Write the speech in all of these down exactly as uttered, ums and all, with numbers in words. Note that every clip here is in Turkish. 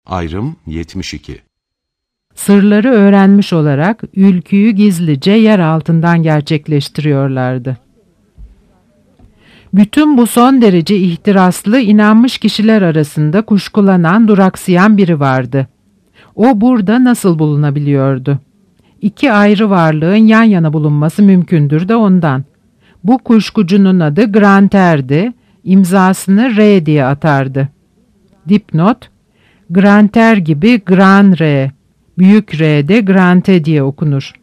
Ayrım yetmiş iki. Sırları öğrenmiş olarak ülküyü gizlice yer altından gerçekleştiriyorlardı. Bütün bu son derece ihtiraslı inanmış kişiler arasında kuşkulanan, duraksayan biri vardı. O burada nasıl bulunabiliyordu? İki ayrı varlığın yan yana bulunması mümkündür de ondan. Bu kuşkucunun adı Grantair'di, imzasını R diye atardı. Dipnot, Grantair gibi Gran R, büyük R'de Grante diye okunur.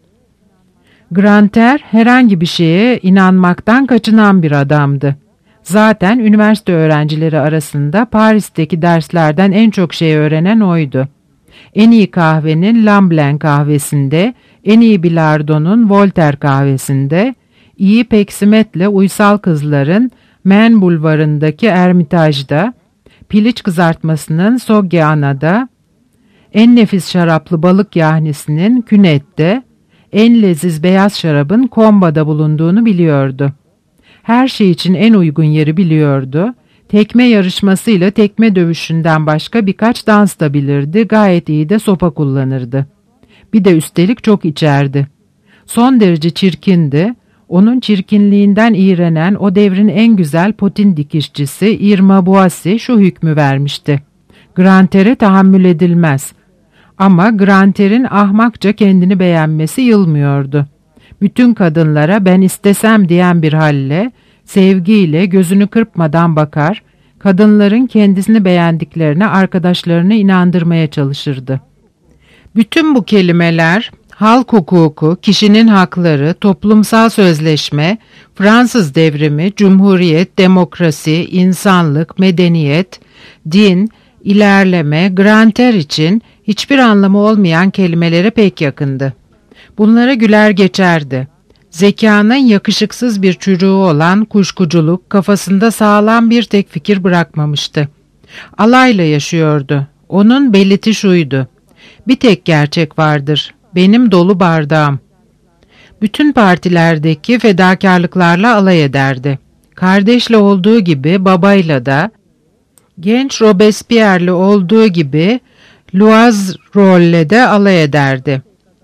Grantair herhangi bir şeye inanmaktan kaçınan bir adamdı. Zaten üniversite öğrencileri arasında Paris'teki derslerden en çok şey öğrenen oydu. En iyi kahvenin Lamblin kahvesinde, en iyi bilardonun Voltaire kahvesinde, iyi peksimetle uysal kızların Maine bulvarındaki Ermitaj'da, piliç kızartmasının Soggiana'da, en nefis şaraplı balık yahnisinin Cunet'te, en leziz beyaz şarabın Comba'da bulunduğunu biliyordu. Her şey için en uygun yeri biliyordu. Tekme yarışmasıyla tekme dövüşünden başka birkaç dans da bilirdi, gayet iyi de sopa kullanırdı. Bir de üstelik çok içerdi. Son derece çirkindi. Onun çirkinliğinden iğrenen o devrin en güzel potin dikişçisi Irma Boissy şu hükmü vermişti: Grantair'e tahammül edilmez. Ama Grantair'in ahmakça kendini beğenmesi yılmıyordu. Bütün kadınlara ben istesem diyen bir halle, sevgiyle gözünü kırpmadan bakar, kadınların kendisini beğendiklerine arkadaşlarını inandırmaya çalışırdı. Bütün bu kelimeler, halk hukuku, kişinin hakları, toplumsal sözleşme, Fransız devrimi, cumhuriyet, demokrasi, insanlık, medeniyet, din, ilerleme, Grantair için hiçbir anlamı olmayan kelimelere pek yakındı. Bunlara güler geçerdi. Zekanın yakışıksız bir çürüğü olan kuşkuculuk kafasında sağlam bir tek fikir bırakmamıştı. Alayla yaşıyordu. Onun beliti şuydu: bir tek gerçek vardır, benim dolu bardağım. Bütün partilerdeki fedakarlıklarla alay ederdi. Kardeşle olduğu gibi babayla da, genç Robespierre'le olduğu gibi Loizerolle'le de alay ederdi.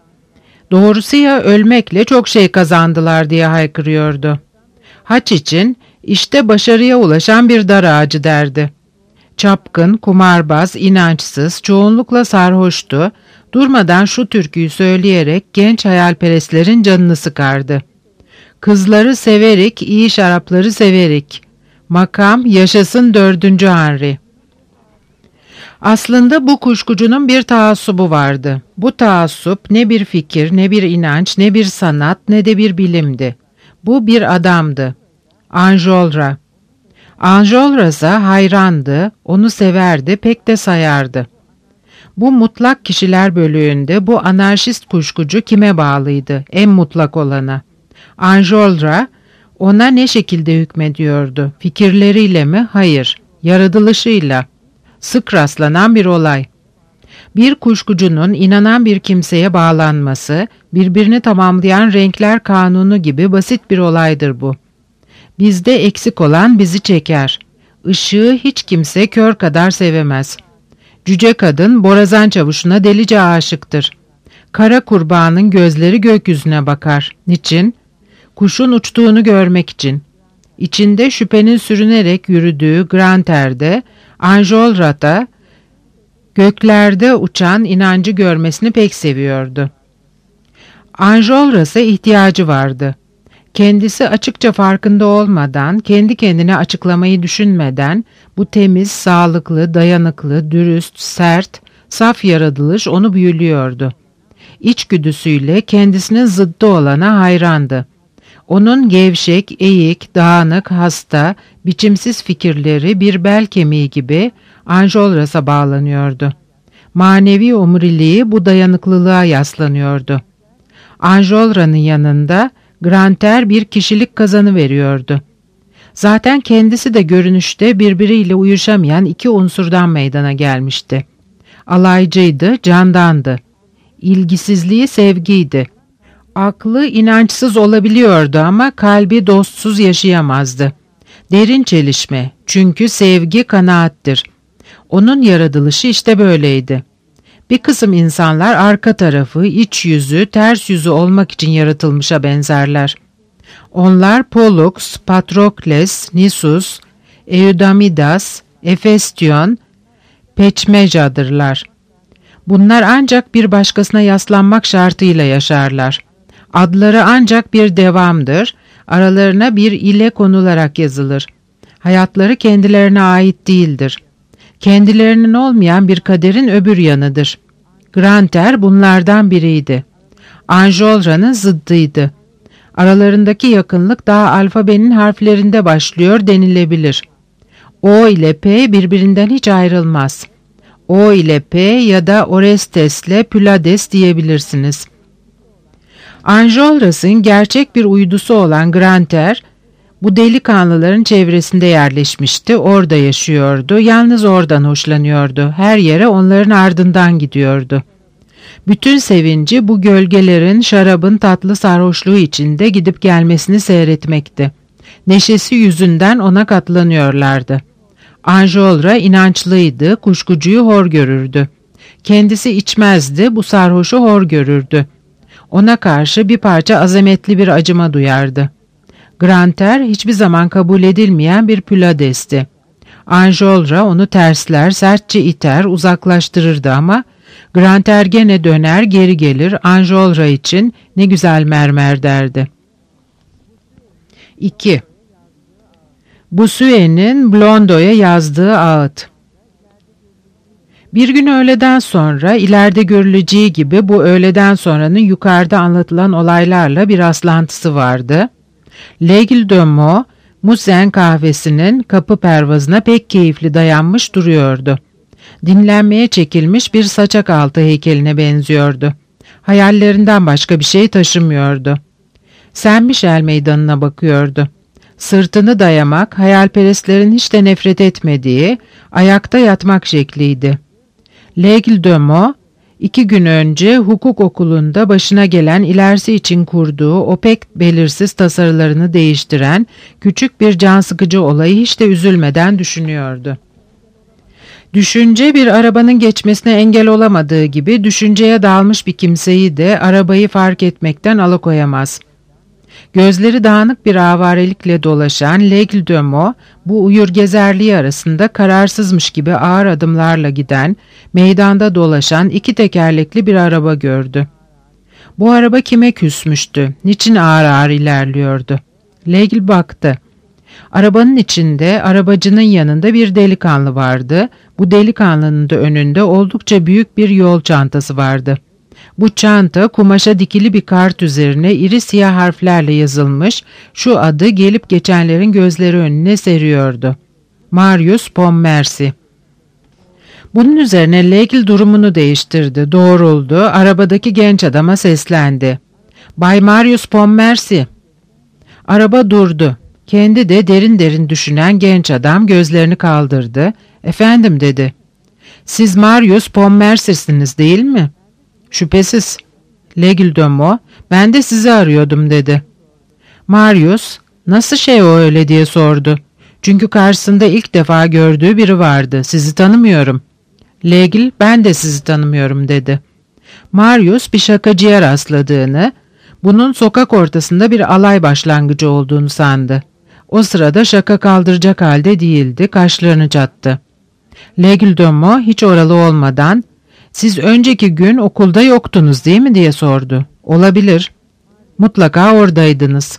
Doğrusu ya ölmekle çok şey kazandılar diye haykırıyordu. Haç için işte başarıya ulaşan bir dar ağacı derdi. Çapkın, kumarbaz, inançsız, çoğunlukla sarhoştu, durmadan şu türküyü söyleyerek genç hayalperestlerin canını sıkardı. Kızları severik, iyi şarapları severik. Makam yaşasın dördüncü Henry. Aslında bu kuşkucunun bir taassubu vardı. Bu taassup ne bir fikir, ne bir inanç, ne bir sanat, ne de bir bilimdi. Bu bir adamdı. Enjolras. Enjolras'a hayrandı, onu severdi, pek de sayardı. Bu mutlak kişiler bölüğünde bu anarşist kuşkucu kime bağlıydı? En mutlak olana. Enjolras ona ne şekilde hükmediyordu? Fikirleriyle mi? Hayır. Yaratılışıyla. Sık rastlanan bir olay. Bir kuşkucunun inanan bir kimseye bağlanması, birbirini tamamlayan renkler kanunu gibi basit bir olaydır bu. Bizde eksik olan bizi çeker. Işığı hiç kimse kör kadar sevemez. Cüce kadın borazan çavuşuna delice aşıktır. Kara kurbağanın gözleri gökyüzüne bakar. Niçin? Kuşun uçtuğunu görmek için. İçinde şüphenin sürünerek yürüdüğü Grantair'de, Enjolras'ta göklerde uçan inancı görmesini pek seviyordu. Enjolras'a ihtiyacı vardı. Kendisi açıkça farkında olmadan, kendi kendine açıklamayı düşünmeden, bu temiz, sağlıklı, dayanıklı, dürüst, sert, saf yaratılış onu büyülüyordu. İçgüdüsüyle kendisinin zıddı olana hayrandı. Onun gevşek, eğik, dağınık, hasta, biçimsiz fikirleri bir bel kemiği gibi Enjolras'a bağlanıyordu. Manevi omuriliği bu dayanıklılığa yaslanıyordu. Enjolras'ın yanında Grantair bir kişilik kazanı veriyordu. Zaten kendisi de görünüşte birbiriyle uyuşamayan iki unsurdan meydana gelmişti. Alaycıydı, candandı. İlgisizliği sevgiydi. Aklı inançsız olabiliyordu ama kalbi dostsuz yaşayamazdı. Derin çelişme, çünkü sevgi kanaattir. Onun yaratılışı işte böyleydi. Bir kısım insanlar arka tarafı, iç yüzü, ters yüzü olmak için yaratılmışa benzerler. Onlar Pollux, Patrokles, Nisus, Eudamidas, Efestion, Peçmeca'dırlar. Bunlar ancak bir başkasına yaslanmak şartıyla yaşarlar. Adları ancak bir devamdır, aralarına bir ile konularak yazılır. Hayatları kendilerine ait değildir. Kendilerinin olmayan bir kaderin öbür yanıdır. Grantaire bunlardan biriydi. Enjolras'ın zıddıydı. Aralarındaki yakınlık daha alfabenin harflerinde başlıyor denilebilir. O ile P birbirinden hiç ayrılmaz. O ile P ya da Orestes'le Pylades diyebilirsiniz. Enjolras'ın gerçek bir uydusu olan Grantaire, bu delikanlıların çevresinde yerleşmişti, orada yaşıyordu, yalnız oradan hoşlanıyordu, her yere onların ardından gidiyordu. Bütün sevinci bu gölgelerin, şarabın tatlı sarhoşluğu içinde gidip gelmesini seyretmekti. Neşesi yüzünden ona katlanıyorlardı. Enjolras inançlıydı, kuşkucuyu hor görürdü. Kendisi içmezdi, bu sarhoşu hor görürdü. Ona karşı bir parça azametli bir acıma duyardı. Grantaire hiçbir zaman kabul edilmeyen bir Pylades'ti. Enjolras onu tersler, sertçe iter, uzaklaştırırdı ama Grantaire gene döner, geri gelir, Enjolras için ne güzel mermer derdi. iki. Bossuet'in Blondeau'ya yazdığı ağıt. Bir gün öğleden sonra, ileride görüleceği gibi bu öğleden sonranın yukarıda anlatılan olaylarla bir rastlantısı vardı. L'Aigle de Meaux, Musen kahvesinin kapı pervazına pek keyifli dayanmış duruyordu. Dinlenmeye çekilmiş bir saçak altı heykeline benziyordu. Hayallerinden başka bir şey taşımıyordu. Saint Michel meydanına bakıyordu. Sırtını dayamak, hayalperestlerin hiç de nefret etmediği, ayakta yatmak şekliydi. L'Aigle de Meaux, iki gün önce hukuk okulunda başına gelen ilerisi için kurduğu o pek belirsiz tasarılarını değiştiren küçük bir can sıkıcı olayı hiç de üzülmeden düşünüyordu. Düşünce bir arabanın geçmesine engel olamadığı gibi düşünceye dalmış bir kimseyi de arabayı fark etmekten alıkoyamaz. Gözleri dağınık bir avarelikle dolaşan L'Aigle de Meaux, bu uyur gezerliği arasında kararsızmış gibi ağır adımlarla giden, meydanda dolaşan iki tekerlekli bir araba gördü. Bu araba kime küsmüştü? Niçin ağır ağır ilerliyordu? L'Aigle baktı. Arabanın içinde, arabacının yanında bir delikanlı vardı. Bu delikanlının da önünde oldukça büyük bir yol çantası vardı. Bu çanta kumaşa dikili bir kart üzerine iri siyah harflerle yazılmış, şu adı gelip geçenlerin gözleri önüne seriyordu. Marius Pontmercy. Bunun üzerine L'Aigle durumunu değiştirdi, doğruldu, arabadaki genç adama seslendi. Bay Marius Pontmercy. Araba durdu. Kendi de derin derin düşünen genç adam gözlerini kaldırdı. Efendim dedi. Siz Marius Pontmercy'siniz değil mi? Şüphesiz. L'Aigle de Meaux, ben de sizi arıyordum dedi. Marius, nasıl şey o öyle diye sordu. Çünkü karşısında ilk defa gördüğü biri vardı. Sizi tanımıyorum. L'Aigle, ben de sizi tanımıyorum dedi. Marius bir şakacıya rastladığını, bunun sokak ortasında bir alay başlangıcı olduğunu sandı. O sırada şaka kaldıracak halde değildi, kaşlarını çattı. L'Aigle de Meaux hiç oralı olmadan, siz önceki gün okulda yoktunuz değil mi diye sordu. Olabilir. Mutlaka oradaydınız.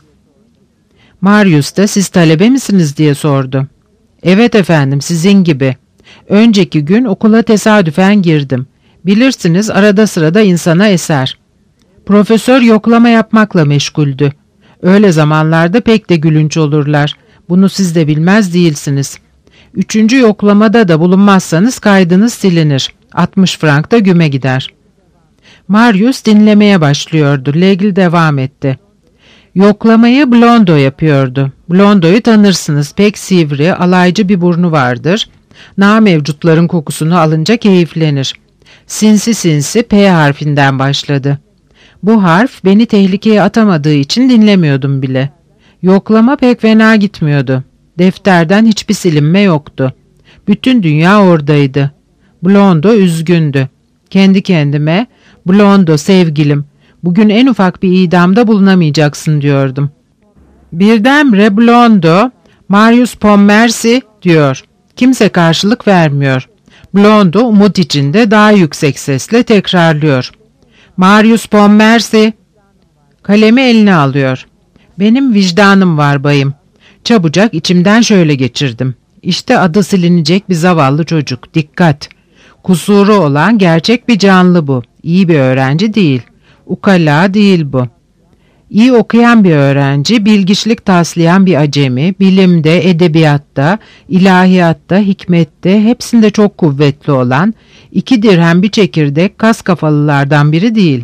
Marius da siz talebe misiniz diye sordu. Evet efendim, sizin gibi. Önceki gün okula tesadüfen girdim. Bilirsiniz arada sırada insana eser. Profesör yoklama yapmakla meşguldü. Öyle zamanlarda pek de gülünç olurlar. Bunu siz de bilmez değilsiniz. Üçüncü yoklamada da bulunmazsanız kaydınız silinir. altmış frank da güme gider. Marius dinlemeye başlıyordu. L'Aigle devam etti. Yoklamayı Blondeau yapıyordu. Blondeau'yu tanırsınız. Pek sivri, alaycı bir burnu vardır. Namevcutların kokusunu alınca keyiflenir. Sinsi sinsi P harfinden başladı. Bu harf beni tehlikeye atamadığı için dinlemiyordum bile. Yoklama pek fena gitmiyordu. Defterden hiçbir silinme yoktu. Bütün dünya oradaydı. Blondo üzgündü. Kendi kendime, Blondo sevgilim, bugün en ufak bir idamda bulunamayacaksın diyordum. Birdenbire Blondo, Marius Pontmercy diyor. Kimse karşılık vermiyor. Blondo umut içinde daha yüksek sesle tekrarlıyor. Marius Pontmercy. Kalemi eline alıyor. Benim vicdanım var bayım. Çabucak içimden şöyle geçirdim. İşte adı silinecek bir zavallı çocuk. Dikkat! Kusuru olan gerçek bir canlı bu. İyi bir öğrenci değil. Ukala değil bu. İyi okuyan bir öğrenci, bilgiçlik taslayan bir acemi, bilimde, edebiyatta, ilahiyatta, hikmette hepsinde çok kuvvetli olan, iki dirhem bir çekirdek kas kafalılardan biri değil.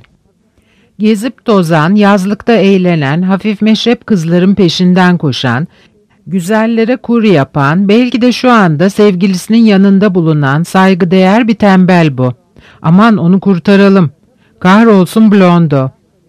Gezip tozan, yazlıkta eğlenen, hafif meşrep kızların peşinden koşan, güzellere kur yapan, belki de şu anda sevgilisinin yanında bulunan saygıdeğer bir tembel bu. Aman onu kurtaralım. Kahrolsun Blondo.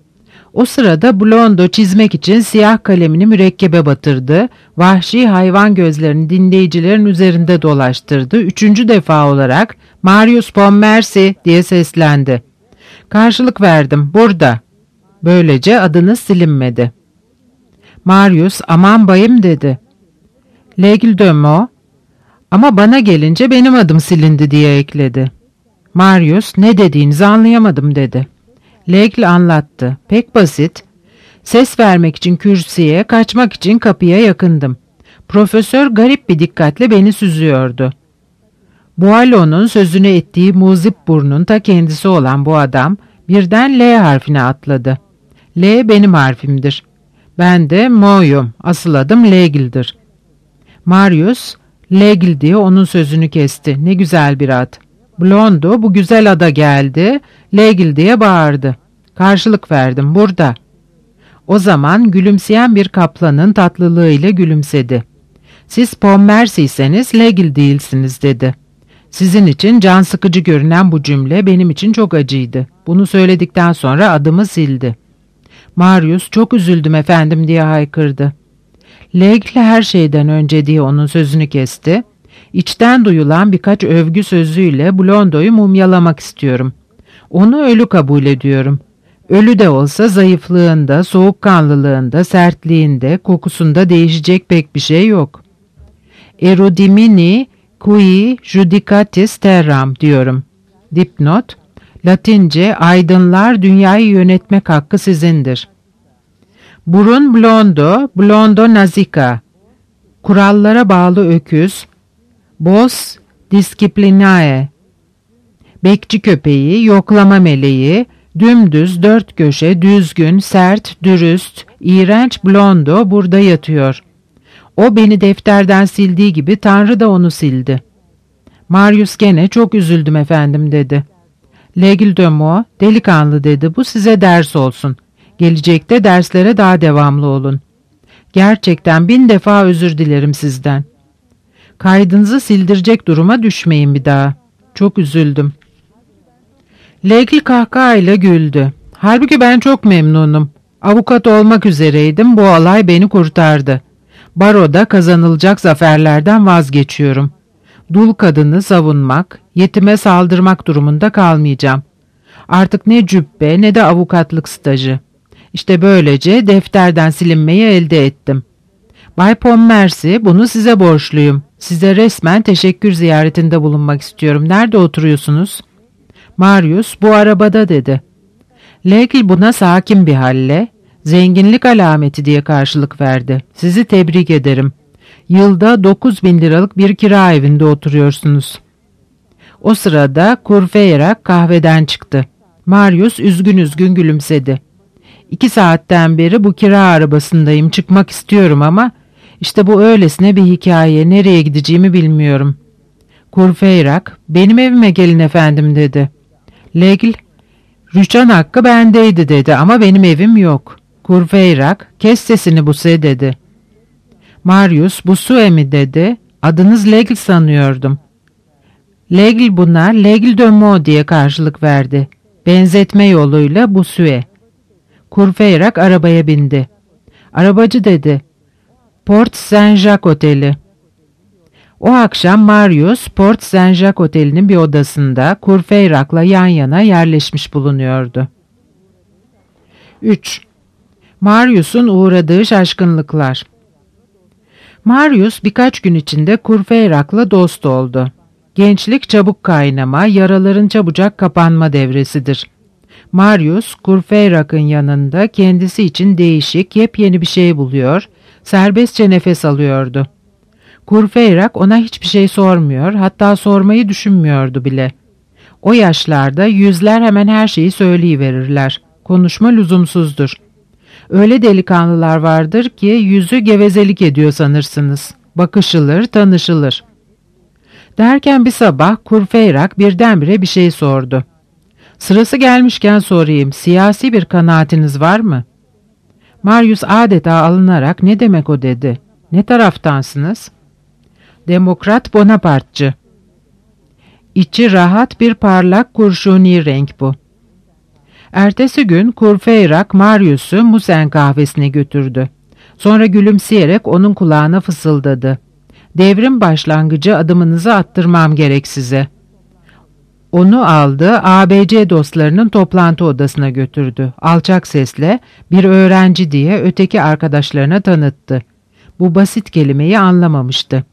O sırada Blondo çizmek için siyah kalemini mürekkebe batırdı, vahşi hayvan gözlerini dinleyicilerin üzerinde dolaştırdı, üçüncü defa olarak Marius Pontmercy diye seslendi. Karşılık verdim, burada. Böylece adınız silinmedi. Marius, aman bayım dedi. L'Aigle de Meaux, ama bana gelince benim adım silindi diye ekledi. Marius, ne dediğinizi anlayamadım dedi. L'Aigle anlattı. Pek basit. Ses vermek için kürsüye, kaçmak için kapıya yakındım. Profesör garip bir dikkatle beni süzüyordu. Boileau'nun sözünü ettiği muzip burnun ta kendisi olan bu adam birden L harfine atladı. L benim harfimdir. Ben de Meaux'um. Asıl adım L'aigle'dir. Marius, L'Aigle diye onun sözünü kesti. Ne güzel bir ad. Blondo bu güzel ada geldi, L'Aigle diye bağırdı. Karşılık verdim, burada. O zaman gülümseyen bir kaplanın tatlılığıyla gülümsedi. Siz Pontmercy'seniz L'Aigle değilsiniz dedi. Sizin için can sıkıcı görünen bu cümle benim için çok acıydı. Bunu söyledikten sonra adımı sildi. Marius, çok üzüldüm efendim diye haykırdı. L'Aigle her şeyden önce diye onun sözünü kesti. İçten duyulan birkaç övgü sözüyle Blondo'yu mumyalamak istiyorum. Onu ölü kabul ediyorum. Ölü de olsa zayıflığında, soğukkanlılığında, sertliğinde, kokusunda değişecek pek bir şey yok. Erudimini qui judicatis terram diyorum. Dipnot, Latince aydınlar dünyayı yönetmek hakkı sizindir. Burun blondo, blondo nazica. Kurallara bağlı öküz, Bos disciplinae. Bekçi köpeği, yoklama meleği, dümdüz, dört köşe, düzgün, sert, dürüst, iğrenç Blondo burada yatıyor. O beni defterden sildiği gibi Tanrı da onu sildi. Marius gene çok üzüldüm efendim dedi. L'Aigle de Meaux, delikanlı dedi, bu size ders olsun. Gelecekte derslere daha devamlı olun. Gerçekten bin defa özür dilerim sizden. Kaydınızı sildirecek duruma düşmeyin bir daha. Çok üzüldüm. L'Aigle kahkahayla güldü. Halbuki ben çok memnunum. Avukat olmak üzereydim, bu olay beni kurtardı. Baroda kazanılacak zaferlerden vazgeçiyorum. Dul kadını savunmak, yetime saldırmak durumunda kalmayacağım. Artık ne cübbe ne de avukatlık stajı. İşte böylece defterden silinmeyi elde ettim. Bay Pontmercy, bunu size borçluyum. Size resmen teşekkür ziyaretinde bulunmak istiyorum. Nerede oturuyorsunuz? Marius, bu arabada dedi. L'Aigle buna sakin bir halle, zenginlik alameti diye karşılık verdi. Sizi tebrik ederim. Yılda dokuz bin liralık bir kira evinde oturuyorsunuz. O sırada Courfeyrac kahveden çıktı. Marius üzgün üzgün gülümsedi. İki saatten beri bu kira arabasındayım, çıkmak istiyorum ama işte bu öylesine bir hikaye, nereye gideceğimi bilmiyorum. Courfeyrac, benim evime gelin efendim dedi. L'Aigle, rüçhan hakkı bendeydi dedi ama benim evim yok. Courfeyrac, kes sesini Buse dedi. Marius, Buse mi dedi, adınız L'Aigle sanıyordum. L'Aigle buna L'Aigle de Meaux diye karşılık verdi. Benzetme yoluyla Buse. Courfeyrac arabaya bindi. Arabacı dedi, Port Saint-Jacques Oteli. O akşam Marius, Port Saint-Jacques Oteli'nin bir odasında Courfeyrac'la yan yana yerleşmiş bulunuyordu. üç. Marius'un uğradığı şaşkınlıklar. Marius birkaç gün içinde Courfeyrac'la dost oldu. Gençlik çabuk kaynama, yaraların çabucak kapanma devresidir. Marius, Courfeyrac'ın yanında kendisi için değişik, yepyeni bir şey buluyor, serbestçe nefes alıyordu. Courfeyrac ona hiçbir şey sormuyor, hatta sormayı düşünmüyordu bile. O yaşlarda yüzler hemen her şeyi söyleyiverirler. Konuşma lüzumsuzdur. Öyle delikanlılar vardır ki yüzü gevezelik ediyor sanırsınız. Bakışılır, tanışılır. Derken bir sabah Courfeyrac birdenbire bir şey sordu. Sırası gelmişken sorayım, siyasi bir kanaatiniz var mı? Marius adeta alınarak ne demek o dedi. Ne taraftansınız? Demokrat Bonapartçı. İçi rahat bir parlak kurşuni renk bu. Ertesi gün Courfeyrac Marius'u Musen kahvesine götürdü. Sonra gülümseyerek onun kulağına fısıldadı. Devrim başlangıcı adımınızı attırmam gerek size. Onu aldı, A B C dostlarının toplantı odasına götürdü. Alçak sesle bir öğrenci diye öteki arkadaşlarına tanıttı. Bu basit kelimeyi anlamamıştı.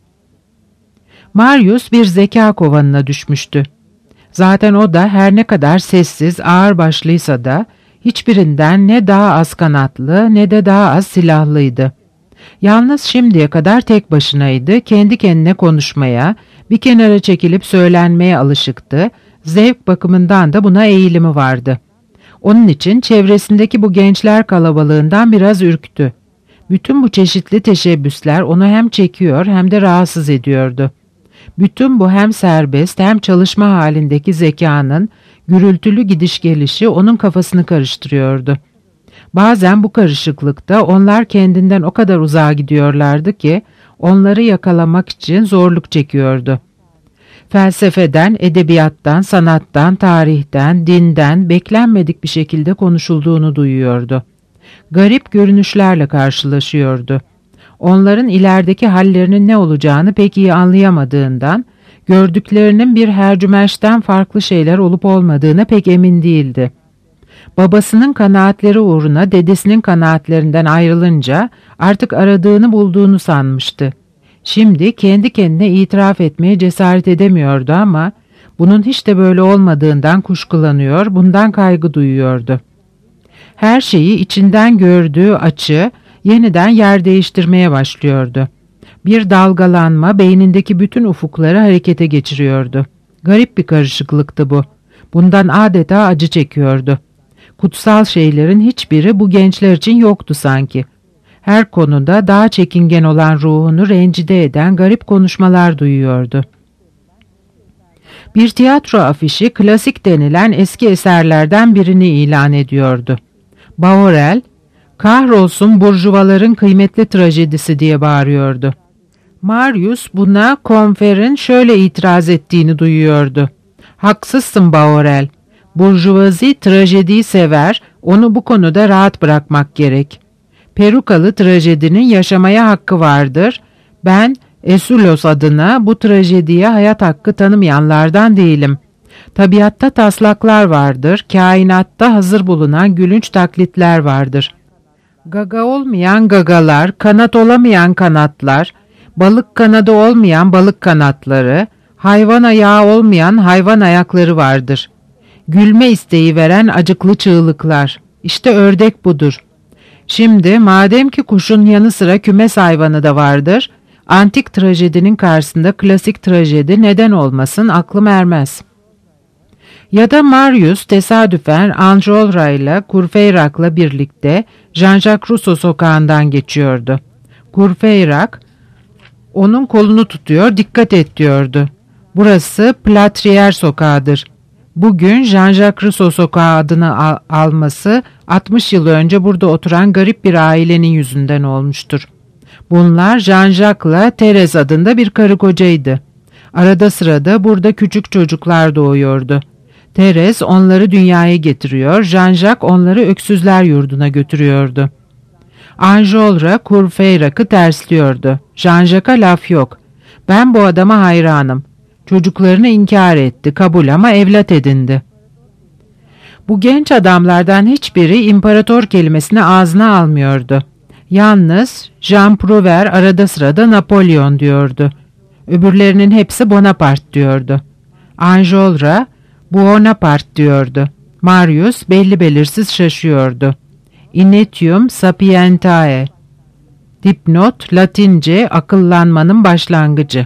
Marius bir zeka kovanına düşmüştü. Zaten o da her ne kadar sessiz, ağırbaşlıysa da hiçbirinden ne daha az kanatlı ne de daha az silahlıydı. Yalnız şimdiye kadar tek başınaydı, kendi kendine konuşmaya, bir kenara çekilip söylenmeye alışıktı, zevk bakımından da buna eğilimi vardı. Onun için çevresindeki bu gençler kalabalığından biraz ürktü. Bütün bu çeşitli teşebbüsler onu hem çekiyor hem de rahatsız ediyordu. Bütün bu hem serbest hem çalışma halindeki zekanın gürültülü gidiş gelişi onun kafasını karıştırıyordu. Bazen bu karışıklıkta onlar kendinden o kadar uzağa gidiyorlardı ki onları yakalamak için zorluk çekiyordu. Felsefeden, edebiyattan, sanattan, tarihten, dinden beklenmedik bir şekilde konuşulduğunu duyuyordu. Garip görünüşlerle karşılaşıyordu. Onların ilerideki hallerinin ne olacağını pek iyi anlayamadığından, gördüklerinin bir hercümeşten farklı şeyler olup olmadığına pek emin değildi. Babasının kanaatleri uğruna dedesinin kanaatlerinden ayrılınca artık aradığını bulduğunu sanmıştı. Şimdi kendi kendine itiraf etmeye cesaret edemiyordu ama bunun hiç de böyle olmadığından kuşkulanıyor, bundan kaygı duyuyordu. Her şeyi içinden gördüğü açı yeniden yer değiştirmeye başlıyordu. Bir dalgalanma beynindeki bütün ufukları harekete geçiriyordu. Garip bir karışıklıktı bu. Bundan adeta acı çekiyordu. Kutsal şeylerin hiçbiri bu gençler için yoktu sanki. Her konuda daha çekingen olan ruhunu rencide eden garip konuşmalar duyuyordu. Bir tiyatro afişi klasik denilen eski eserlerden birini ilan ediyordu. Bahorel, "Kahrolsun burjuvaların kıymetli trajedisi" diye bağırıyordu. Marius buna Combeferre'in şöyle itiraz ettiğini duyuyordu. "Haksızsın Bahorel. Burjuvazi trajediyi sever, onu bu konuda rahat bırakmak gerek. Perukalı trajedinin yaşamaya hakkı vardır. Ben Esulos adına bu trajediye hayat hakkı tanımayanlardan değilim. Tabiatta taslaklar vardır, kainatta hazır bulunan gülünç taklitler vardır. Gaga olmayan gagalar, kanat olamayan kanatlar, balık kanadı olmayan balık kanatları, hayvan ayağı olmayan hayvan ayakları vardır. Gülme isteği veren acıklı çığlıklar. İşte ördek budur. Şimdi madem ki kuşun yanı sıra kümes hayvanı da vardır, antik trajedinin karşısında klasik trajedi neden olmasın aklım ermez." Ya da Marius tesadüfen Enjolras ile Courfeyrac'la birlikte Jean-Jacques Rousseau sokağından geçiyordu. Courfeyrac onun kolunu tutuyor, "Dikkat et" diyordu. "Burası Plâtrière sokağıdır. Bugün Jean-Jacques Rousseau sokağı adını al alması altmış yıl önce burada oturan garip bir ailenin yüzünden olmuştur. Bunlar Jean-Jacques'la Thérèse adında bir karı kocaydı. Arada sırada burada küçük çocuklar doğuyordu. Thérèse onları dünyaya getiriyor, Jean-Jacques onları öksüzler yurduna götürüyordu. Enjolras Courfeyrac'ı tersliyordu. Jean-Jacques'a laf yok. Ben bu adama hayranım. Çocuklarını inkar etti, kabul ama evlat edindi. Bu genç adamlardan hiçbiri imparator kelimesini ağzına almıyordu. Yalnız Jean Prouvaire arada sırada Napolyon diyordu. Öbürlerinin hepsi Bonaparte diyordu. Enjolras Buonaparte diyordu. Marius belli belirsiz şaşıyordu. Initium sapientiae. Dipnot, Latince akıllanmanın başlangıcı.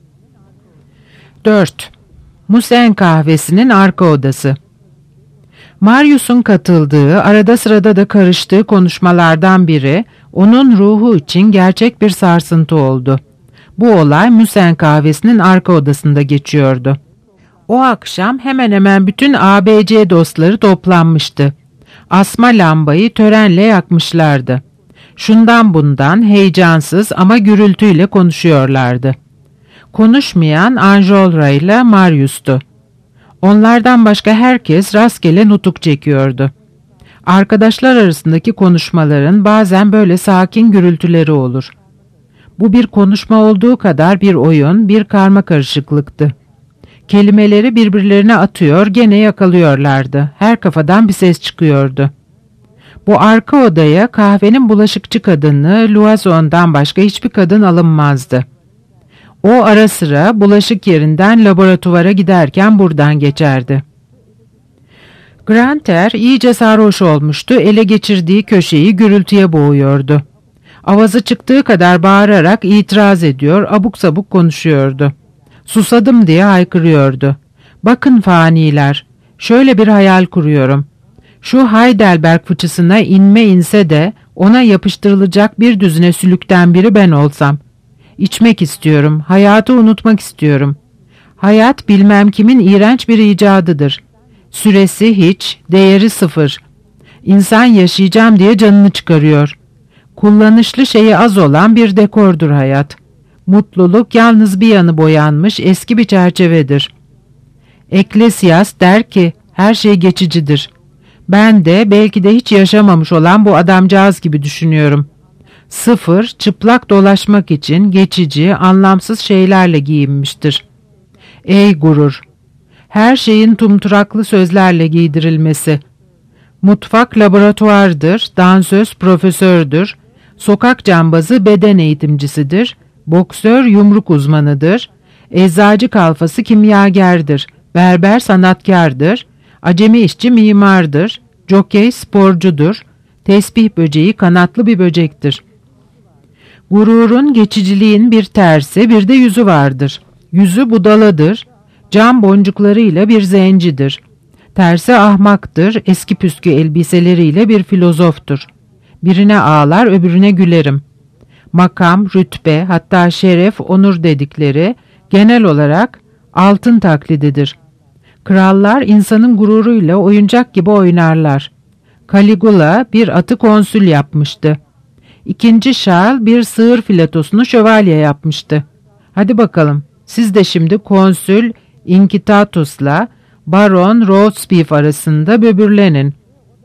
dört. Musen kahvesinin arka odası. Marius'un katıldığı, arada sırada da karıştığı konuşmalardan biri, onun ruhu için gerçek bir sarsıntı oldu. Bu olay Musen kahvesinin arka odasında geçiyordu. O akşam hemen hemen bütün A B C dostları toplanmıştı. Asma lambayı törenle yakmışlardı. Şundan bundan heyecansız ama gürültüyle konuşuyorlardı. Konuşmayan Enjolras ile Marius'tu. Onlardan başka herkes rastgele nutuk çekiyordu. Arkadaşlar arasındaki konuşmaların bazen böyle sakin gürültüleri olur. Bu bir konuşma olduğu kadar bir oyun, bir karmakarışıklıktı. Kelimeleri birbirlerine atıyor, gene yakalıyorlardı. Her kafadan bir ses çıkıyordu. Bu arka odaya kahvenin bulaşıkçı kadını Loison'dan başka hiçbir kadın alınmazdı. O ara sıra bulaşık yerinden laboratuvara giderken buradan geçerdi. Grantaire iyice sarhoş olmuştu, ele geçirdiği köşeyi gürültüye boğuyordu. Avazı çıktığı kadar bağırarak itiraz ediyor, abuk sabuk konuşuyordu. Susadım diye haykırıyordu. Bakın faniler, şöyle bir hayal kuruyorum. Şu Heidelberg fıçısına inme inse de ona yapıştırılacak bir düzine sülükten biri ben olsam. İçmek istiyorum, hayatı unutmak istiyorum. Hayat bilmem kimin iğrenç bir icadıdır. Süresi hiç, değeri sıfır. İnsan yaşayacağım diye canını çıkarıyor. Kullanışlı şeyi az olan bir dekordur hayat. Mutluluk yalnız bir yanı boyanmış eski bir çerçevedir. Eklesyas der ki her şey geçicidir. Ben de belki de hiç yaşamamış olan bu adamcağız gibi düşünüyorum. Sıfır, çıplak dolaşmak için geçici, anlamsız şeylerle giyinmiştir. Ey gurur! Her şeyin tumturaklı sözlerle giydirilmesi. Mutfak laboratuvardır, dansöz profesördür, sokak cambazı beden eğitimcisidir, boksör yumruk uzmanıdır, eczacı kalfası kimyagerdir, berber sanatkardır, acemi işçi mimardır, jokey sporcudur, tesbih böceği kanatlı bir böcektir. Gururun, geçiciliğin bir tersi, bir de yüzü vardır. Yüzü budaladır, cam boncuklarıyla bir zencidir. Tersi ahmaktır, eski püskü elbiseleriyle bir filozoftur. Birine ağlar, öbürüne gülerim. Makam, rütbe, hatta şeref, onur dedikleri genel olarak altın taklididir. Krallar insanın gururuyla oyuncak gibi oynarlar. Caligula bir atı konsül yapmıştı. İkinci Charles bir sığır filetosunu şövalye yapmıştı. Hadi bakalım, siz de şimdi konsül Incitatus'la Baron Roastbeef arasında böbürlenin.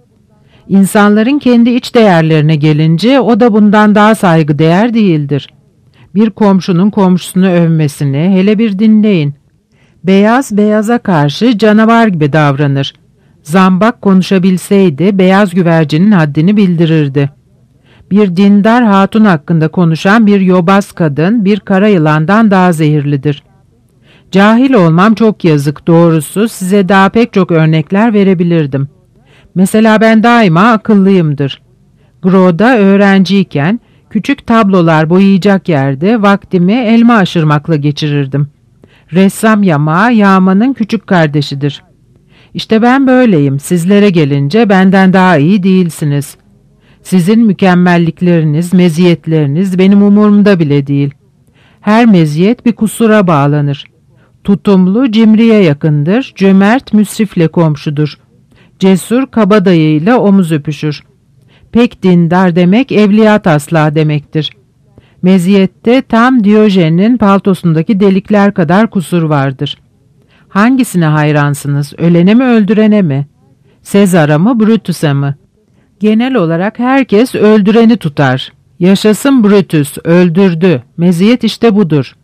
İnsanların kendi iç değerlerine gelince o da bundan daha saygıdeğer değildir. Bir komşunun komşusunu övmesini hele bir dinleyin. Beyaz beyaza karşı canavar gibi davranır. Zambak konuşabilseydi beyaz güvercinin haddini bildirirdi. Bir dindar hatun hakkında konuşan bir yobaz kadın bir kara yılandan daha zehirlidir. Cahil olmam çok yazık, doğrusu size daha pek çok örnekler verebilirdim. Mesela ben daima akıllıyımdır. Gro'da öğrenciyken küçük tablolar boyayacak yerde vaktimi elma aşırmakla geçirirdim. Ressam Yamağı Yağma'nın küçük kardeşidir. İşte ben böyleyim, sizlere gelince benden daha iyi değilsiniz. Sizin mükemmellikleriniz, meziyetleriniz benim umurumda bile değil. Her meziyet bir kusura bağlanır. Tutumlu cimriye yakındır, cömert müsrifle komşudur. Cesur kabadayıyla omuz öpüşür. Pek dindar demek evliya taslağı demektir. Meziyette tam Diyojen'in paltosundaki delikler kadar kusur vardır. Hangisine hayransınız, ölene mi öldürene mi? Sezar'a mı Brutus'a mı? Genel olarak herkes öldüreni tutar. Yaşasın Brutus, öldürdü. Meziyet işte budur.